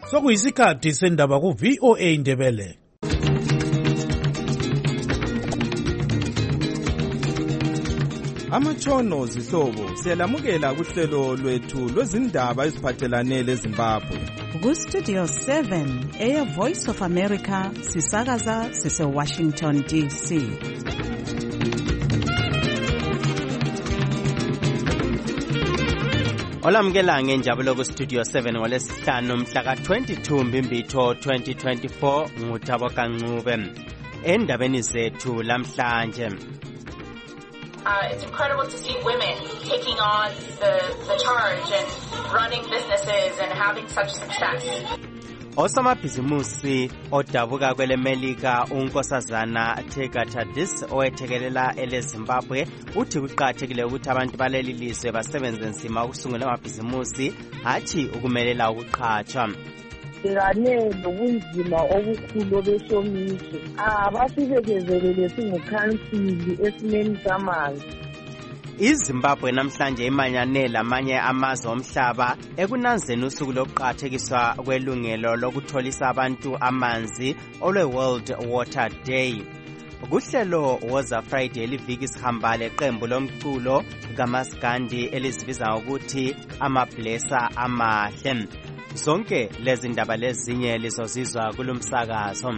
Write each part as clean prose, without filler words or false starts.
Sokuyisikhathi sendaba ku VOA Indebele. Amatshono zihlobo siyalamukela kuhlelo lwethu lwezindaba eziphathelane leZimbabwe. Ku Studio 7 Air Voice of America sisakaza sise Washington DC. Olamukela ngenjabulo ku Studio 7 ngolesihlanu mhla ka-22 Mbimbitho 2024 nguThabo Kancube. Endabeni zethu lamhlanje. It's incredible to see women taking on the charge and running businesses and having such success. Osomabhizimusi odabuka kwelemelika unkosazana Tegatadis owethekelela eleZimbabwe uthi kuqakathekile ukuthi abantu baleli lizwe basebenze nzima ukusungula amabhizimusi hathi ukumelela ukuqhatshwa. Kanye lobunzima obukhulu besomiso abasibekezelele singukhansili esimeni samanzi. iZimbabwe namhlanje imanyane lamanye amazwe omhlaba ekunanzeni usuku lokuqakathekiswa kwelungelo lokutholisa abantu amanzi olwe-World Water Day. Kuhlelo Woza Friday liviki sihamba leqembu lomculo kaMaskandi elizibiza ngokuthi amablessa amahle. Zonke lezi ndaba lezinye lizozizwa kulomsakazo.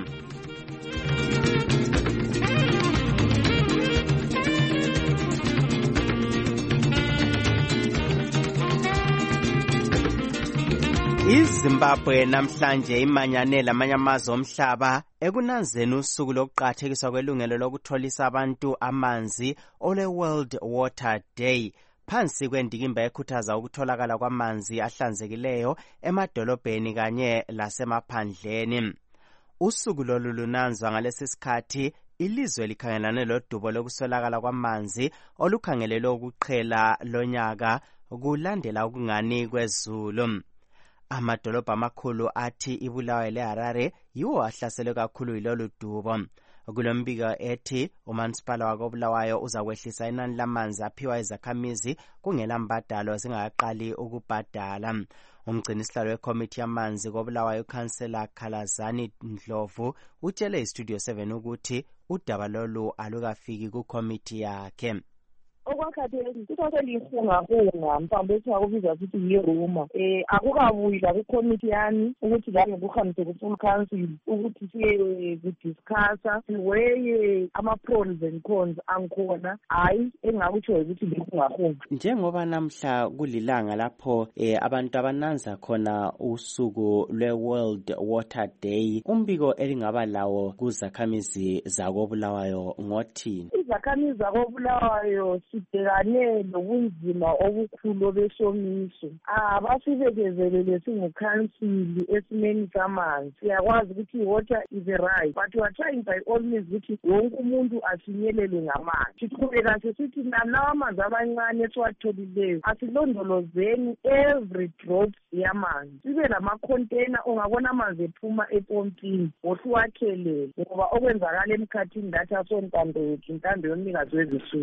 iZimbabwe namhlanje imanyane lamanye amazwe omhlaba ekunanzeni usuku lokuqakathekiswa kwelungelo lokutholisa abantu amanzi olwe-World Water Day. Phansi kwendikimba ekhuthaza ukutholakala kwamanzi ahlanzekileyo emadolobheni kanye lasemaphandleni. Usuku lolu lunanzwa ngalesi sikhathi ilizwe likhangelane lodubo lokuswelakala kwamanzi olukhangelelwe ukuqhela lonyaka kulandela ukungani kwezulu. Amadolobha amakhulu athi iBulawayo leHarare yiwo ahlaselwe kakhulu yilolu dubo. Kulombiko ethi uMansipala wakoBulawayo uzakwehlisa inani lamanzi aphiwa izakhamizi kungela mbadalo zingaqali ukubhadala. Umgcinisihlalo wekomiti yamanzi koBulawayo uKhansela Khalazani Ndlovu utshele iStudio 7 ukuthi udaba lolu alukafiki kukomiti yakhe. Okwakhathesi kusaselifunga mhlawumbe esingakubiza sithi yiruma akukabuyi la kukomiti yami ukuthi la ngikuhambise ku-full council ukuthi siye kudiscussa siweye ama-pros and cons angikhona hayi engakutsho ukuthi ngikungahunga. Njengoba namhla kulilanga lapho abantu abananza khona usuku lwe-World Water Day, umbiko elingaba lawo kuzakhamizi zakoBulawayo ngothini? Izakhamizi zakoBulawayo sibhekane lobunzima obukhulu besomiso abasibekezelele singukhansili esimeni samanzi. Siyakwazi ukuthi water is a right, but we are trying by all means ukuthi wonke umuntu afinyelele ngamanzi. Siqhubeka sithi nalawa amanzi abancane esiwatholileyo asilondolozeni every drop yamanzi. Sibe lama-container ongabona amanzi ephuma epompini wohluwakhelele ngoba okwenzakala emkhathini lathi asontando yethu intando yomnikazi wezisuku.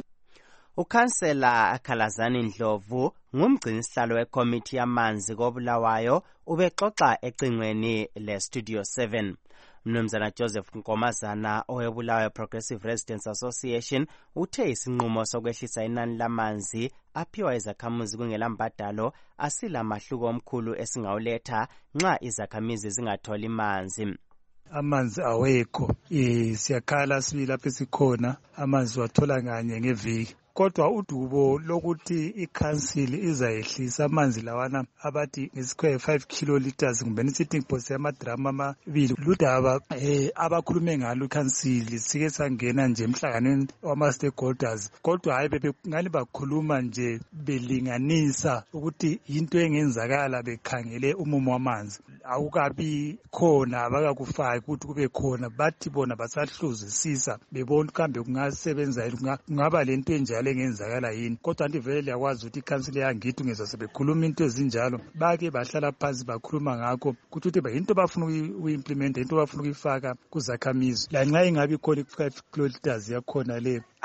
Ukhansela Khalazani Ndlovu ngumgcinisihlalo wekomiti yamanzi koBulawayo ubexoxa ecingweni leStudio 7. Mnumzana Joseph Nkomazana oweBulawayo Progressive Residents Association uthe isinqumo sokwehlisa inani lamanzi aphiwa izakhamizi kungela mbadalo asila mahluko omkhulu esingawuletha nxa izakhamizi zingatholi manzi. Amanzi awekho siyakhala sibili lapho sikhona amanzi wathola kanye ngeviki. Kodwa udubo lokuthi ikhansili izayehlisa amanzi lawana abathi ngesikhathi 5 kiloliters kumbe nisithi ngipose amadrama amabili ludaba abakhulume ngalo ikhansili sike sangena nje emhlanganweni wama stakeholders. Kodwa hayi ngani bakhuluma nje belinganisa ukuthi into engenzakala bekhangele umumo wamanzi awukabi khona abakakufaki ukuthi kube khona bathi bona basahluzisisa bebona kambe kungasebenza kungaba lento enjalo engenzakala yini. Kodwa ndivele liyakwazi ukuthi ikhansili yangithi ungezwa sebekhuluma into ezinjalo bake bahlala phansi bakhuluma ngakho ukuthi into bafuna uyimplementa into bafuna ukuyifaka kuzakhamizi lanxa ingabi khona 5 kiloliters yakhona le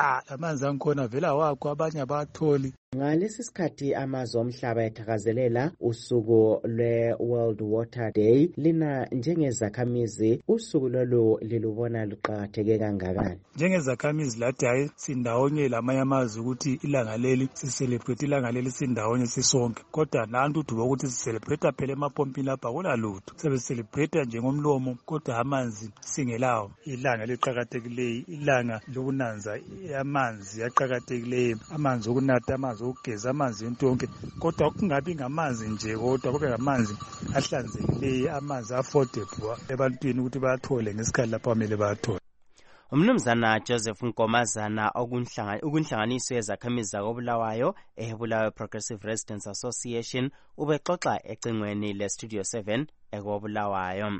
amanzi angikhona vela wakho abanye abatholi. Ngalesi sikhathi amazwe omhlaba ethakazelela usuku lwe-World Water Day, lina njengezakhamizi usuku lolu lilubona luqakatheke kangakani? Njengezakhamizi lathi hayi sindawonye lamanye amazwe ukuthi ilanga leli sicelebrate ilanga leli sindawonye sisonke, kodwa nantu uduba ukuthi sicelebrate phela emapompini lapha akulalutho, sebecelebrate njengomlomo kodwa amanzi singelawo. Ilanga liqhakathekileyo, ilanga lokunanza amanzi aqhakathekileyo, amanzi okunatha, amanzi ukugeza, amanzi into yonke, kodwa kungabi ngamanzi nje kodwa kube ngamanzi ahlanzekileyo, amanzi affordable ebantwini ukuthi bathole ngesikhathi lapho kumele bathole. Umnumzana Joseph Nkomazana okunhlanganiso yezakhamizi zakoBulawayo eBulawayo Progressive Residents Association ubexoxa ecingweni leStudio 7 ekoBulawayo.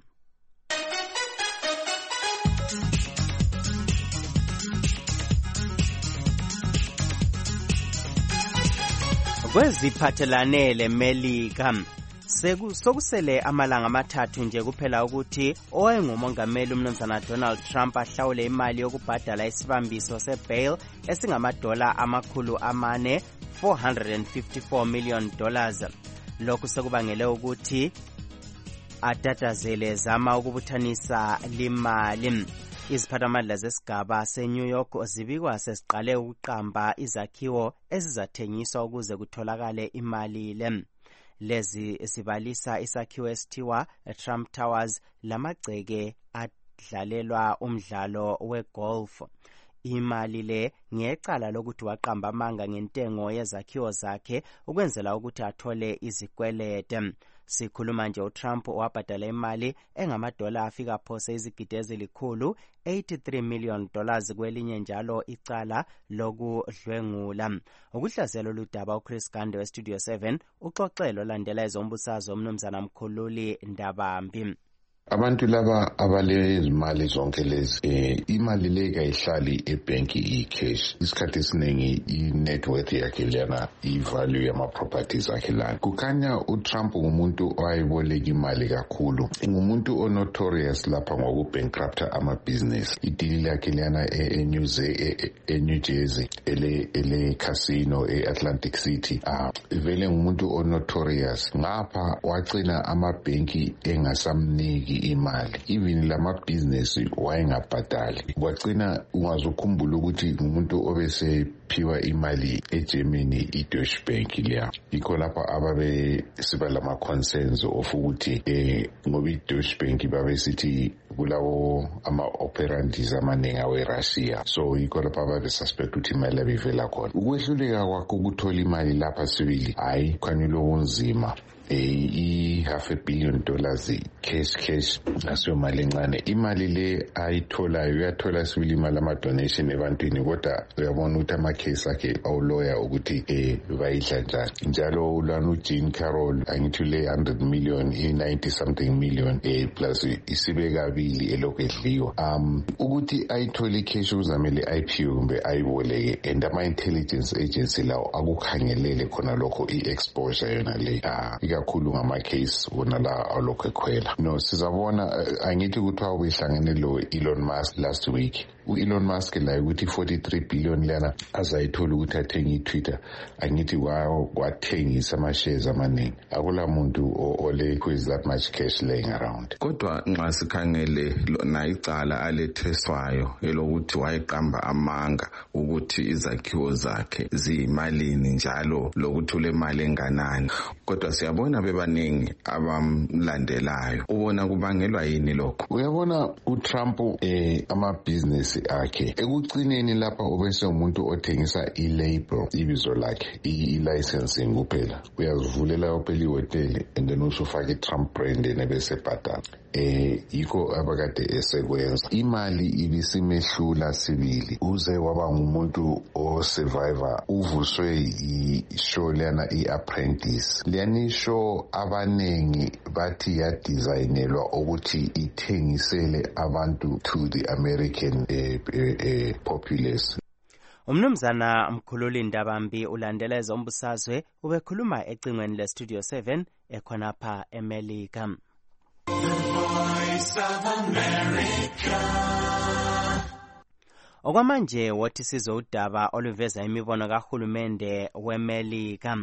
Kweziphathelane leMelika sokusele amalanga amathathu nje kuphela ukuthi owayengumongameli umnumzana Donald Trump ahlawule imali yokubhadala isibambiso sebail esingamadola amakhulu amane $454 million. Lokhu sekubangele ukuthi atatazele zama ukubuthanisa limali. Iziphathamandla zesigaba seNew York zibikwa sesiqale ukuqamba izakhiwo ezizathengiswa ukuze kutholakale imali le. Lezi sibalisa isakhiwo esithiwa Trump Towers lamagceke adlalelwa umdlalo wegolf. Imali le ngecala lokuthi waqamba amanga ngentengo yezakhiwo zakhe ukwenzela ukuthi athole izikwelede. Sikhuluma nje uTrump wabhadala imali engamadola afika phose izigidi ezilikhulu $83 million kwelinye njalo icala lokudlwengula. Ukuhlazela oludaba uChris Gande weStudio 7 uxoxelo landela ezombusazwe umnumzana Mkhululi Ndabambi. Abantu laba abalezimali zonke lezi imali le kayihlali ebanki icash. Isikhathi esiningi i-net worth yakhe lana i-value yama-properties akhe lana. Kukhanya uTrump ngumuntu owayiboleka imali kakhulu. Ngumuntu onotorious lapha ngokubankrupta ama-business. Idili lakhe lana eNew Jersey ele casino eAtlantic City. Vele ngumuntu onotorious. Ngapha wagcina amabhenki engasamniki imali, even lama-business wayengabhadali. Wagcina ungazukhumbula ukuthi umuntu obesephiwa imali eGermany i-Deutsche Bank leya. Yikho lapha ababe siba lama-concerns of ukuthi ngoba i-Deutsche Bank babesithi kulawo ama-operandies amaningi awe-Russia, so yikho lapha ababe suspect ukuthi imali yabo ivela khona. Ukwehluleka kwakho ukuthola imali lapha sibili hayi khanyile okunzima. $500 million cash asiyo mali encane. Imali le ayitholayo uyathola sibili imali ama-donation ebantwini, kodwa uyabona ukuthi ama-case akhe awuloya ukuthi bayidla njani. Njalo ulwana uJean Carroll angithi le 100 million i-90 something million plus isibe kabili elokhu edliwa. Ukuthi ayithole icash uzamele ayiphiwe kumbe ayiboleke, and ama-intelligence agency lawo akukhangelele khona lokho i-exposure yona le kakhulu ngama-case wona la alokhu ekhwela. No, sizabona angithi kuthiwa ubehlangene lo Elon Musk last week. U-Elon Musk la ukuthi 43 billion lana azayithola ukuthi athenge iTwitter, angithi wathengisa ama-shares amaningi. Akula muntu ole who is that much cash laying around. Kodwa nxa sikhangele lona icala aletheswayo elokuthi wayeqamba amanga ukuthi izakhiwo zakhe ziyimalini njalo lokuthi ule mali enganani, kodwa siyabona bebaningi abamlandelayo. Ubona kubangelwa yini lokho? Uyabona uTrump ama-business akhe ekugcineni lapha ubese umuntu othengisa i-label ibizo lakhe i-licensing kuphela. Uyazivulela phela ihoteli and then usufaka i-Trump brand nebese bhadala. Yikho abakade esekwenza. Imali ibisimehlula sibili uze waba ngumuntu o-survivor. Uvuswe i-show lana i-Apprentice. Liyani show abanengi bathi yadesignelwa ukuthi ithengisele abantu to the American populace. Umnumzana Mkhululi Ndabambi ulandela ezombusazwe ubekhuluma ecingweni leStudio 7 ekhonapha eMelika. Okwamanje wothi sizwe udaba oluveza imibono kahulumende weMelika.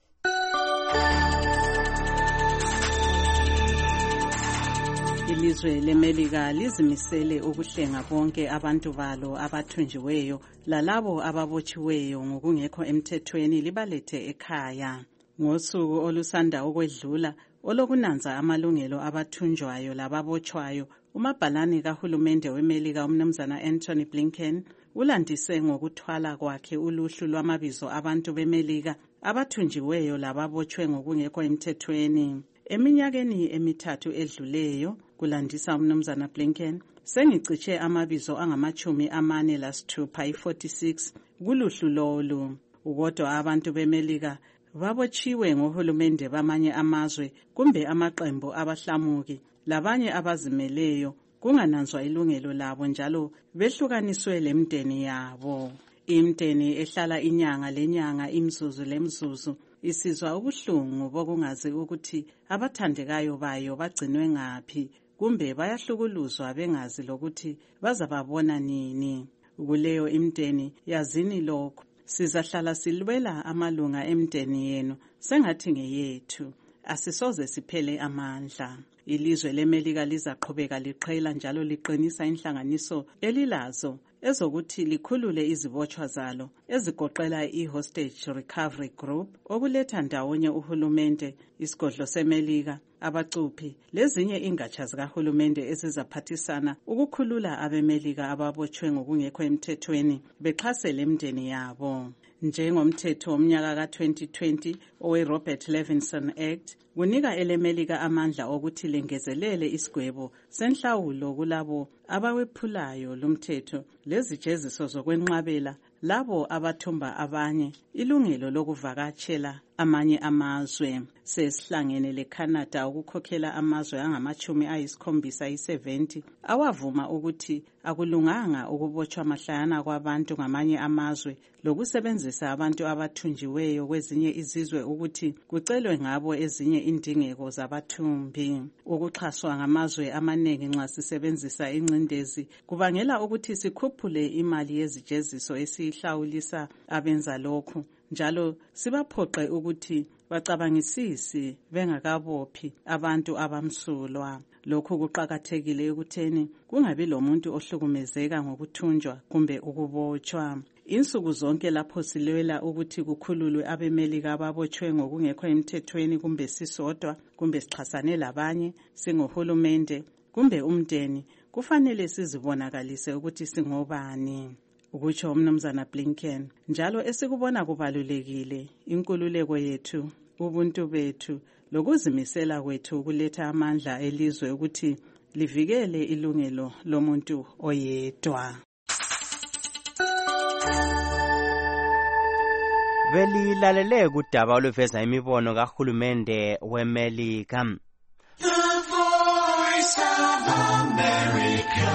Ilizwe leMelika lizimisele ukuhlenga bonke abantu balo abathunjiweyo lalabo ababotshiweyo ngokungekho emthethweni libalethe ekhaya. Ngosuku olusanda ukwedlula olokunanza amalungelo abathunjwayo lababotshwayo, umabhalane kahulumende weMelika umnumzana Anthony Blinken ulandise ngokuthwala kwakhe uluhlu lwamabizo abantu beMelika abathunjiweyo lababotshwe ngokungekho emthethweni. Eminyakeni emithathu edluleyo, kulandisa umnumzana Blinken, sengiciche amabizo angama-46 46 kuluhlu lolu. Kodwa abantu beMelika babotshiwe ngohulumende bamanye amazwe kumbe amaqembu abahlamuki labanye abazimeleyo kungananzwa ilungelo labo njalo behlukaniswe lemndeni yabo. Imndeni ehlala inyanga lenyanga, imzuzu lemzuzu, isizwa ubuhlungu bokungazi ukuthi abathandekayo bayo bagcinwe ngaphi kumbe bayahlukuluzwa bengazi lokuthi bazababona nini. Kuleyo imndeni yazini lokho, sizahlala silwela amalunga emndeni yenu sengathi ngeyethu, asisoze siphele amandla. Ilizwe leMelika lizaqhubeka liqhela njalo liqinisa inhlanganiso elilazo ezokuthi likhulule izibotshwa zalo ezigoqela i-Hostage Recovery Group okuletha ndawonye uhulumende, isigodlo seMelika, abacuphi lezinye ingatsha zikahulumende ezizaphathisana ukukhulula abeMelika ababotshwe ngokungekho emthethweni bexhase lemndeni yabo. Njengomthetho womnyaka ka-2020 owe-Robert Levinson Act kunika eleMelika amandla okuthi lengezelele isigwebo senhlawulo kulabo abawephulayo lumthetho lezijeziso zokwenqabela labo abathumba abanye ilungelo lokuvakatshela amanye amazwe. Sesihlangene leCanada ukukhokhela amazwe angama-70 awavuma ukuthi akulunganga ukubotshwa mahlayana kwabantu ngamanye amazwe lokusebenzisa abantu abathunjiweyo kwezinye izizwe ukuthi kucelwe ngabo ezinye indingeko zabathumbi. Ukuxhaswa ngamazwe amaningi nxa sisebenzisa ingcindezi kubangela ukuthi sikhuphule imali yezijeziso esihlawulisa abenza lokhu, njalo sibaphoqe ukuthi bacabangisisi bengakabophi abantu abamsulwa. Lokhu kuqakathekile ekutheni kungabi lomuntu ohlukumezeka ngokuthunjwa kumbe ukubotshwa. Insuku zonke lapho silwela ukuthi kukhululwe abeMelika ababotshwe ngokungekho emthethweni kumbe sisodwa kumbe sixhasane labanye singohulumende kumbe umndeni, kufanele sizibonakalise ukuthi singobani. Ukutsho umnumzana Blinken, njalo esikubona kubalulekile inkululeko yethu, ubuntu bethu lokuzimisela kwethu ukuletha amandla elizwe ukuthi livikele ilungelo lomuntu oyedwa. Belilalele kudaba oluveza imibono kahulumende weMelika. The Voice of America.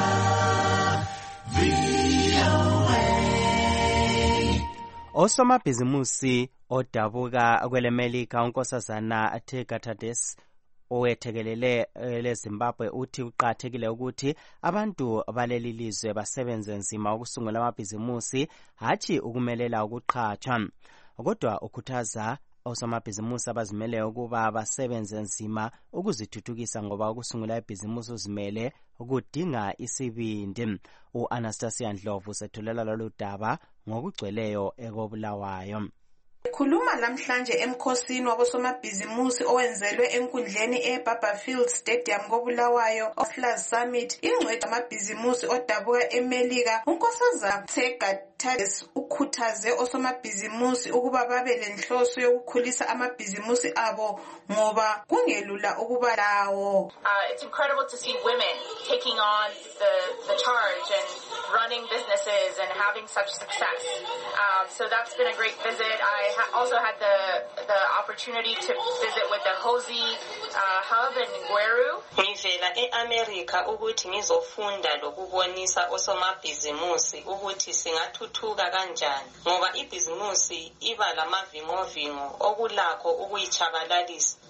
Osomabhizimusi odabuka kweleMelika unkosazana Tegatades owethekelele leZimbabwe uthi uqathekile ukuthi abantu baleli lizwe basebenze nzima ukusungula amabhizimusi hatshi ukumelela ukuqhatshwa. Kodwa ukhuthaza osomabhizimusi abazimeleyo ukuba basebenze nzima ukuzithuthukisa ngoba ukusungula ibhizimusi uzimele kudinga isibindi. U-Anastasia Ndlovu sethulela lolu daba ngokugcweleyo ekobulawayo. Khuluma namhlanje emkhosini wabosomabhizimusi owenzelwe enkundleni eBarberfield Stadium koBulawayo Oflers Summit, ingcweti amabhizimusi odabuka eMelika unkosazana Tegatades ukhuthaze osomabhizimusi ukuba babe lenhloso yokukhulisa amabhizimusi abo ngoba kungelula ukuba lawo. It's incredible to see women taking on the charge and running businesses and having such success. So that's been a great visit. I also had the opportunity to visit with the Hosi hub in Gweru. Ngivela eAmerica ukuthi ngizofunda lokubonisa osomabhizimusi ukuthi singathuthuka kanjani ngoba ibhizimusi iba lamavingovingo okulakho ukuyichabalalisa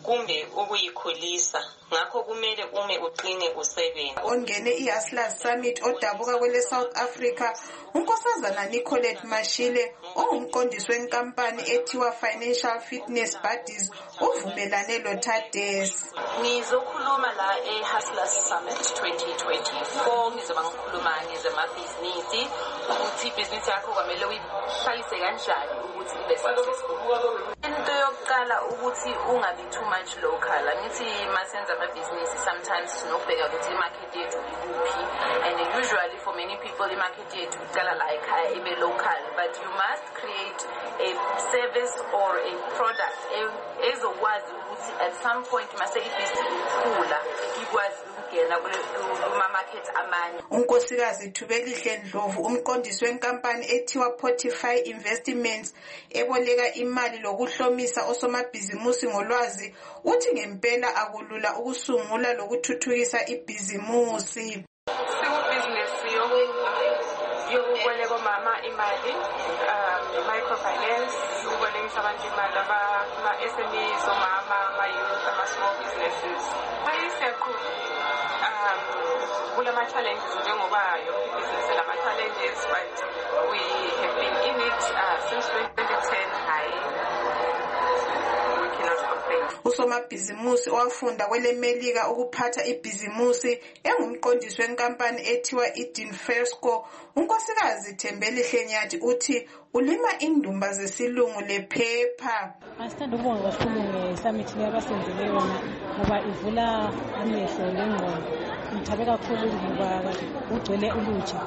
kumbe ukuyikhulisa. Ngakho kumele ume uqine usebenza. Ongene iHustlers Summit odabuka kwele South Africa, unkosazana Nicolette Mashile ongumqondisi wenkampani ethiwa Financial Fitness Buddies uvumelane loThadesi. Ngizokhuluma la eHustlers Summit 2024 ngizoba ngikhuluma ngezamabhizinisi ukuthi ibhizinisi yakho kwamele uyihlalise kanjani ukuthi ibe successful. Into yokuqala ukuthi ungabi too much local. Ngithi masenza amabhizinisi sometimes sinokubheka ukuthi imarket yethu ikuphi, and usually for many people imarket yethu iqala la ekhaya ibe local, but you must create a service or a product ezokwazi ukuthi at some point mase ibhizinisi ikhula ikwazi ukungena kuma-market amanye. Unkosikazi Thubelihle Ndlovu umqondisi wenkampani ethiwa Portify Investments eboleka imali lokuhlomisa osomabhizimusi ngolwazi uthi ngempela akulula ukusungula lokuthuthukisa ibhizimusi. Sikubhizinisi yokuboleka omama imali, microfinance, ukubolekisa abantu imali ama-SMEs, omama, ama-youth, ama-small businesses. Kulama-challenges njengoba yonke ibhizinisi lama-challenges, but we have been in it since 2010. We cannot complain. Usomabhizimusi owafunda kwele Melika ukuphatha ibhizimusi engumqondisi wenkampani ethiwa Eden Fresco, unkosikazi Thembelihle Nyathi uthi ulima indumba zesilungu lephepha. Asithanda ukubonga kakhulu ngesummit yabasenzele yona ngoba ivula amehlo lengqondo. Ngithabe kakhulu ngoba ugcwele ulutsha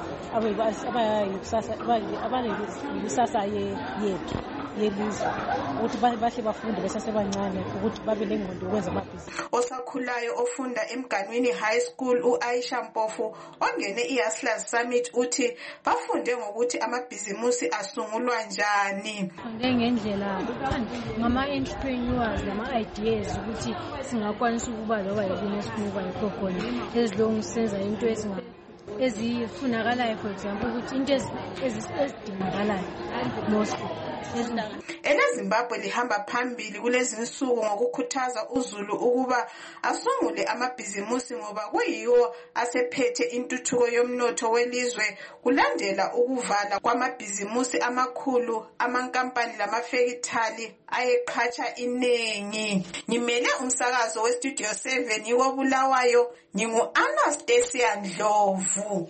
abayikusasa yethu yelizwe ukuthi bahle bafunde besasebancane ukuthi babe lengqondo ukwenza amabhizinisi. Osakhulayo ofunda eMganwini High School uAisha Mpofu ongene iHustlers Summit uthi bafunde ngokuthi amabhizimusi asungulwa njani. Ngendlela ngama-entrepreneurs nama-ideas ukuthi singakwanisa ukuba loba yini esikuba yikho khona ezilongu senza into ezifunakalayo, for example ukuthi into ezidingakalayo mostly. EleZimbabwe lihamba phambili kulezi insuku ngokukhuthaza uZulu ukuba asungule amabhizimusi ngoba kuyiwo asephethe intuthuko yomnotho welizwe kulandela ukuvala kwamabhizimusi amakhulu, amankampani lamafekithali ayeqhatsha inengi. Ngimele umsakazo weStudio 7 yikobulawayo, ngingu-Anastasia Ndlovu.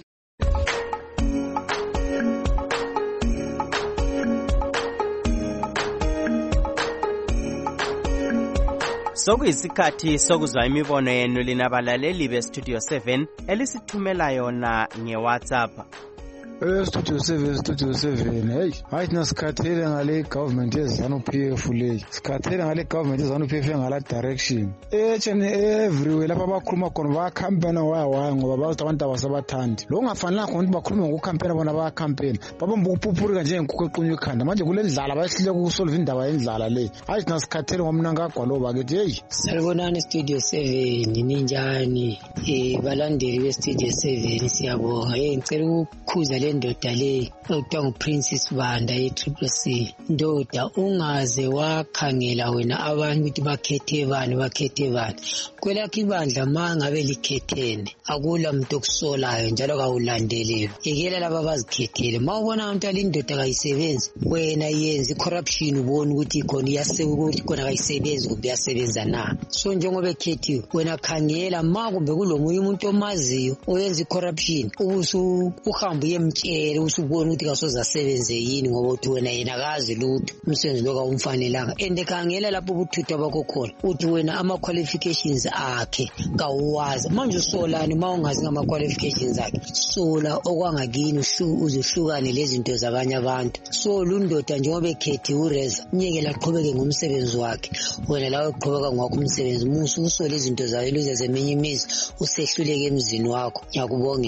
Sokuyisikhathi sokuzwa imibono yenu lina balaleli beStudio 7 elisithumela yona ngeWhatsApp. Studio 7 hey hayi thina sikhathele ngale government yeZANU-PF le sikhathele ngale government yeZANU-PF ngala direction everywhere lapha abakhuluma khona bayacampaigna waya ngoba bathi abantu abasabathandi lo ungafanele khona ukuthi bakhulume ngokucampaigna bona bayacampaigna babamba ukuphuphurika njengenkukhu equnywe ikhanda manje kule ndlala bayehlile ukusolve indaba yendlala le hayi thina sikhathele ngomna ngagwaloba ke hey salibonani Studio 7 ninjani balandeli beStudio 7 siyabonga ngicela ukukhuza le ndoda le okuthiwa nguPrincess Banda ye-CCC. Ndoda ungaze wakhangela wena abantu ukuthi bakhethe bani kwelakho ibandla ma ngabe likhethene akula muntu okusolayo njalo kawulandeleli yekela laba bazikhethele ma ubona abantu alindoda kayisebenzi wena yenza icorruption ubone ukuthi ikhona iyasebenza ukuthi khona kayisebenzi kumbe iyasebenza na so njengoba ekhethiwe wena khangela ma kumbe kulomunye umuntu omaziyo oyenza icorruption ubusu uhamba uyemtshela usubona ukuthi kasoze asebenze yini ngoba uthi wena yena akazi lutho umsebenzi lo kawumfanelanga ende khangela lapho ubuthutha bakho khona uthi wena ama-qualifications akhe kawuwazi manje usolani ma ungazi ngama-qualifications akhe sola okwangakini uzihlukane lezinto zabanye abantu so lundoda njengoba ekhethe ureza mnyekela aqhubeke ngomsebenzi wakhe wena lawe uqhubeka ngwakho umsebenzi musu usole izinto zayo luze zeminye imizi usehluleke emzini wakho ngiyakubongela.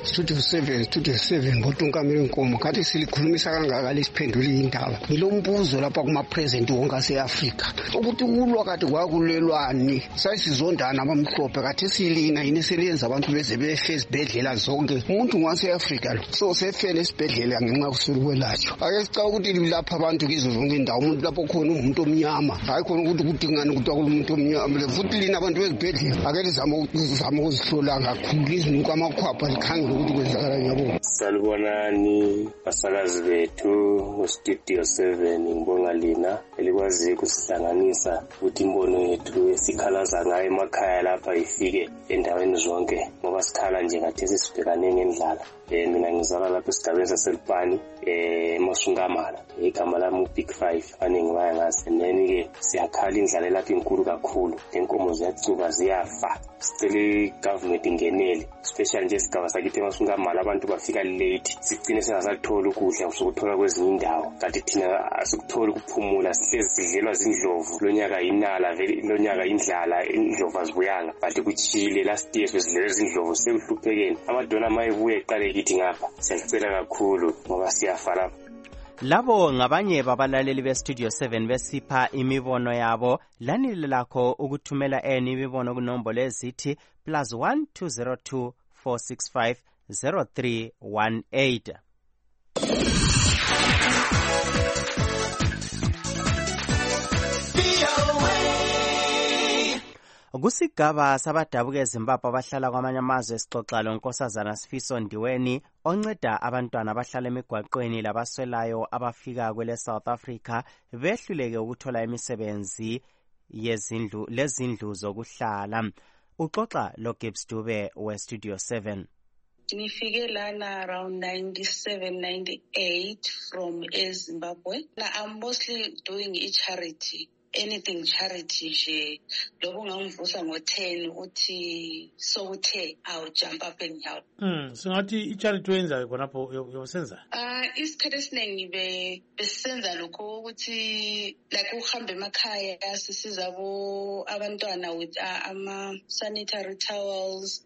Studio 7 ngoTunkamela Nkomo kade silikhulumisa kangaka lesiphendula indaba ngilombuzo lapha kuma president wonke aseAfrika ukuthi kulwa kade kwakulelwani sayisizondana abamhlophe kade silina yini seliyenza abantu beze befe esibhedlela zonke umuntu waseAfrika lo so sefele esibhedlela ngenxa kusula kwelatshwa ake sicela ukuthi lapha abantu kizo zonke indawo umuntu lapho khona umuntu omnyama hayi khona ukuthi kudingana ukuthi umuntu omnyama futhi lina abantu bezibhedlela ake lizama ukuzihlola kakhulu izinuka amakhwapha likhangela ukuthi kwenzakala nyabo. Salibonani basakazi bethu Studio 7 ngibonga lina elikwazi ukusihlanganisa ukuthi imbono yethu esikhalaza ngayo emakhaya lapha ifike endaweni zonke ngoba sikhala nje ngathi sibhekane ngendlala. Mina ngizalwa lapha esigabeni saseLupani eMasungamala igama lami Big 5 aningi bayangazi neni-ke siyakhala indlala lapha inkulu kakhulu inkomo ziyacuba ziyafa sicela igovernment ingenele especially nje isigaba sakithi eMasungamala abantu bafika late sigcine singasakuthola ukudla usukuthola kwezinye indawo kanti thina asikutholi ukuphumula sihlezi sidlelwa zindlovu lonyaka inala vele lonyaka indlala indlovu azibuyanga bathi kuchile last year sidlelwe izindlovu sekuhluphekeni amadona mayebuye eqale kithi ngapha siyacela kakhulu ngoba siyafa lapha. Labo ngabanye babalaleli beStudio 7 besipha imibono yabo lanile lakho ukuthumela imibono kunombolo ezithi +1 202 465 0318. Kusigaba sabadabuka eZimbabwe abahlala kwamanye amazwe esixoxa lonkosazana Sifiso Ndiweni onceda abantwana abahlala emigwaqweni labaswelayo abafika kwele South Africa behluleke ukuthola imisebenzi lezindlu zokuhlala. Uxoxa lo Gibbs Dube we Studio 7. Ngifike lana around 97-98 from Zimbabwe. Now I'm mostly doing charity. Anything charity nje lobo ngangivusa ngo10 uthi sokuthe I'll jump up and help. Singathi i-charity wenza khonapho yosenza? Isikhathi esiningi besenza lokho ukuthi like uhambe emakhaya sisiza abantwana with ama sanitary towels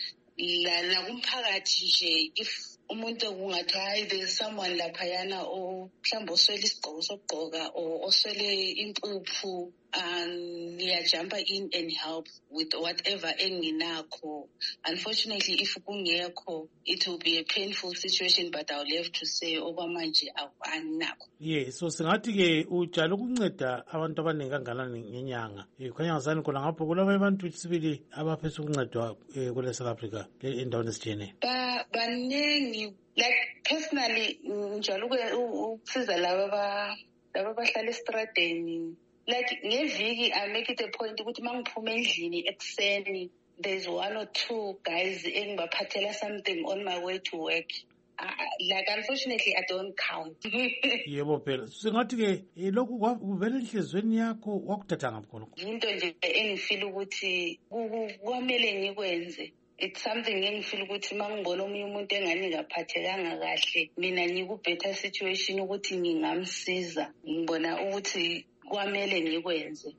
la kumphakathi nje if umuntu kungathi hayi there's someone laphayana mhlawumbe oswele isigqoko sokugqoka or oswele impuphu ngiyajumpa in and help with whatever enginakho. Unfortunately if kungekho it will be a painful situation but I'll have to say okwamanje anginakho. Yeah, so singathi ke ujala ukunceda abantu abaningi kangakanani ngenyanga. Khanya ngazani khona ngapho kulabo abantu sibili abaphesa ukuncedwa kule South Africa endaweni esijene. Baningi like personally njalo ukusiza laba bahlala estradeni like ngeviki I make it a point ukuthi mangiphume endlini ekseni there's 1 or 2 guys engibaphathela something on my way to work. Like unfortunately I don't count. Yebo phela singathi ke lokhu kuvela enhlizweni yakho wakuthatha ngaphi khona? Into nje engifeel ukuthi kwamele ngikwenze. It's something engifeel ukuthi mangibona omunye umuntu engani ngaphathekanga kahle mina ngikubetter situation ukuthi ngingamsiza ngibona ukuthi kwamele ngikwenze.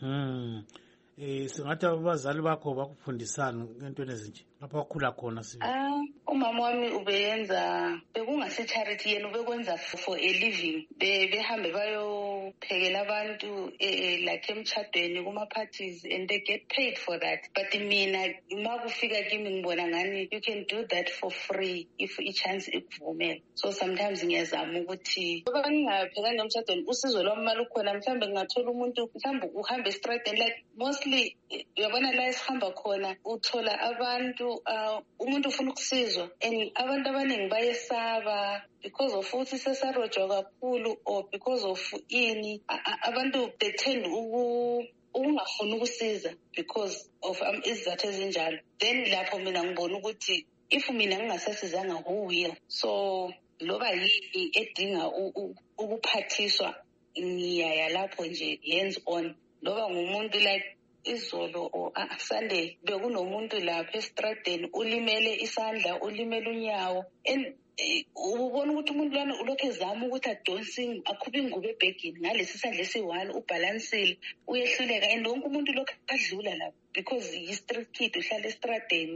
Singathi abazali bakho bakufundisana ngentweni ezinje lapho wakhula khona sibe. Umama wami ubeyenza bekungase charity yena ubekwenza for a living behambe bayophekela abantu like emchadweni kuma parties and they get paid for that but mina makufika kimi ngibona ngani you can do that for free if chance ikuvumela so sometimes ngiyazama ukuthi ngoba ngingaphekanga emchadweni usizo lwami lukhona mhlambe ngingathola umuntu mhlambe uhamba estraight and like mostly uyabona la esihamba khona uthola abantu umuntu ufuna ukusizwa and abantu abaningi bayesaba because of ukuthi sesarojwa kakhulu or because of abantu they tend ungafuni ukusiza because of izathu ezinjalo then lapho mina ngibona ukuthi if mina ngingasasizanga who will so loba yini edinga ukuphathiswa ngiyaya lapho nje hands on loba ngumuntu like izolo or Sunday bekunomuntu lapha estradeni ulimele isandla ulimele unyawo and ubona ukuthi umuntu lana ulokho ezama ukuthi adonsing akhuphe ingubo ebhegini ngalesi sandla esi1 ubalansile uyehluleka and wonke umuntu lokho adlula lapha because yi street kid uhlala estradeni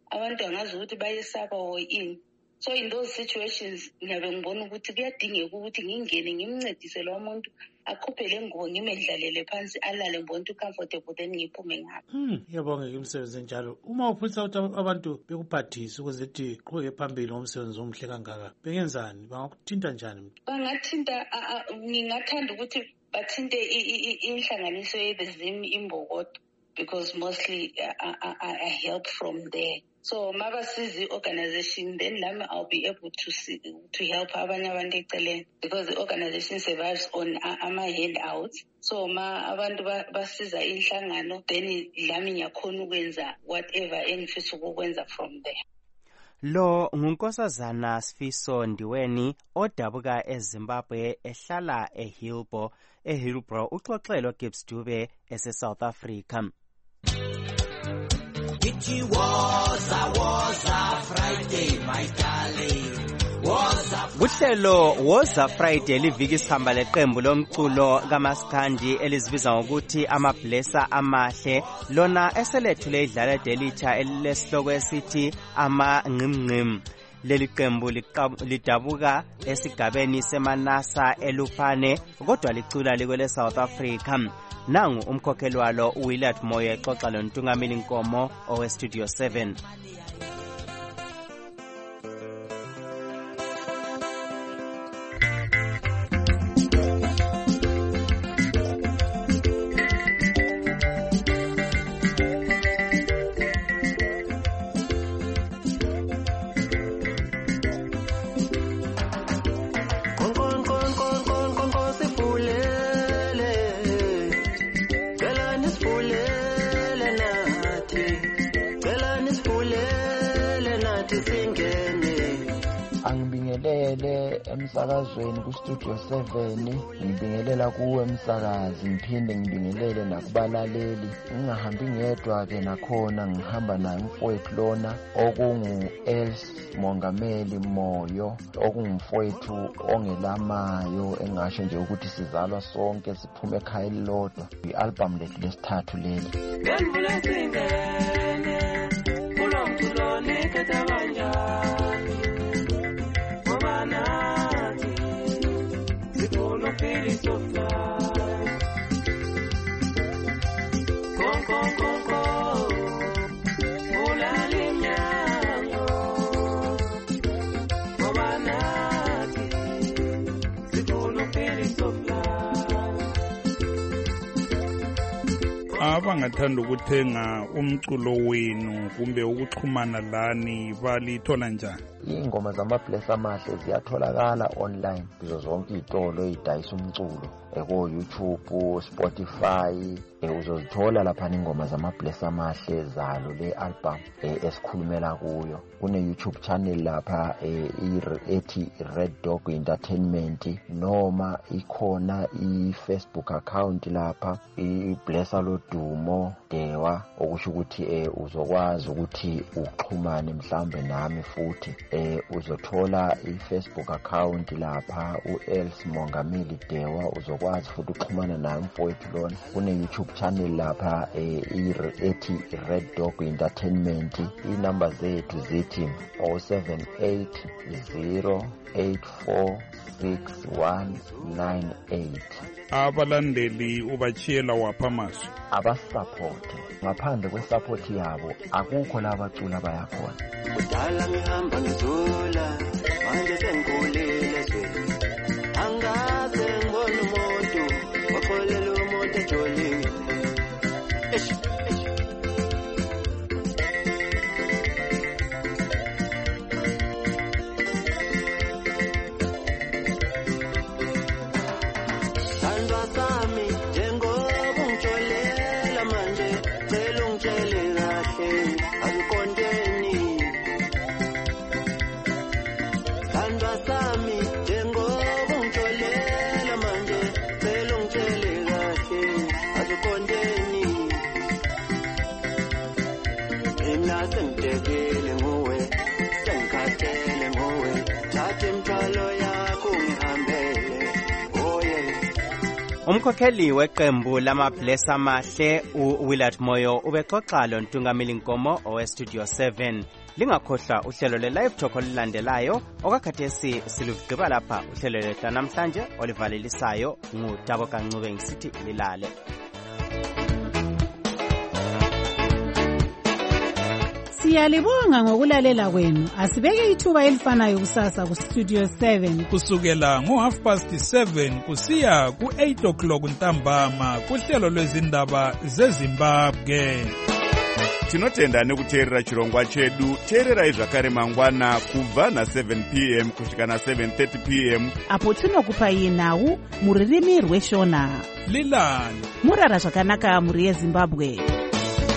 abantu angazi ukuthi bayesaba or ini. So in those situations ngiyabe ngibona ukuthi kuyadingeka ukuthi ngingene ngimncedise lo muntu akhuphe le ngubo ngimedlalele phansi alale ngibona ukuthi comfortable then ngiphume ngapha. Ngiyabonga umsebenzi njalo. Uma ufisa ukuthi abantu bekuphathise ukuze uthi qhubeke phambili ngomsebenzi omhle kangaka bengenzani bangakuthinta njani? Bangathinta ngingathanda ukuthi bathinte inhlanganiso yeZim Imbokodo because mostly I help from there. So mabasizi organization then lami I'll be able to help abanye abantu eceleni because the organization survives on ama handouts. So abantu basiza inhlangano then lami ngiyakhona ukwenza whatever engifisa ukwenza from there. Lo ngunkosazana Sifiso Ndiweni odabuka eZimbabwe ehlala eHillbrow uxoxelo Gibbs Dube ese-South Africa. It was a Friday, my darling. Kuhlelo woza Friday liviki sihamba leqembu lomculo kaMaskandi elizibiza ngokuthi amablessa amahle lona eselethule idlala delita elilesihloko esithi amangqimngqim. Leli qembu lidabuka esigabeni seManasa eLupane kodwa licula likwele South Africa. Nangu umkhokheli walo Willard Moyo exoxa loNtungameli Nkomo owe Studio 7. Emsakazweni ku Studio 7 ngibingelela kuwe msakazi ngiphinde ngibingelele nakubalaleli ngingahambi ngedwa ke nakhona ngihamba naye umfowethu lona okungu Els Mongameli Moyo okungumfowethu ongelamayo engasho nje ukuthi sizalwa sonke siphume ekhaya elilodwa ialbum lethu lesithathu leli Ngembule singene kulomculo nikhetha kanjani abangathanda ukuthenga umculo wenu kumbe ukuxhumana lani balithola njani? Ingoma zamabless amahle ziyatholakala online kuzo zonke izitolo ezidayisa umculo eko YouTube, Spotify, uzozithola lapha ingoma zamabless amahle zalo le album esikhulumela kuyo. Kune YouTube channel lapha ethi Red Dog Entertainment noma ikhona iFacebook account lapha iBlessa Lodumo Dewa okusho ukuthi uzokwazi ukuthi uxhumane mhlambe nami futhi uzothola iFacebook account lapha uEls Mongameli Dewa uzokwazi futhi uxhumana naye mfowethu lona. Kune YouTube channel lapha ethi Red Dog Entertainment. Inamba zethu zithi 0780846198. Abalandeli ubachiyela wapha masu abasupport ngaphandle kwesupport yabo akukho labacula bayakhona. Kudala ngihamba ngizula manje sengikhulile zweli angaze ngibone umuntu okholela umuntu ejolile Umkhokheli weqembu lama-Bless Amahle uWillard Moyo ubexoxa lo Ntungamili Nkomo oweStudio 7. Lingakhohlwa uhlelo le-Live Talk olulandelayo okakhathesi silugqiba lapha uhlelo lethu namhlanje olivalelisayo nguTabo Kancube ngisithi lilale. Siyalibonga ngokulalela kwenu. Asibeke ithuba elifanayo kusasa kuStudio 7 kusukela ngo7:30 kusiya ku8:00 ntambama kuhlelo lwezindaba zeZimbabwe. Tinotenda nekuteerera chirongwa chedu. Teererai zvakare mangwana kubva na7 p.m. kusvika na7:30 p.m. apo tinokupai nhau muririmi rweshona. Lilani murara zvakanaka muri yeZimbabwe.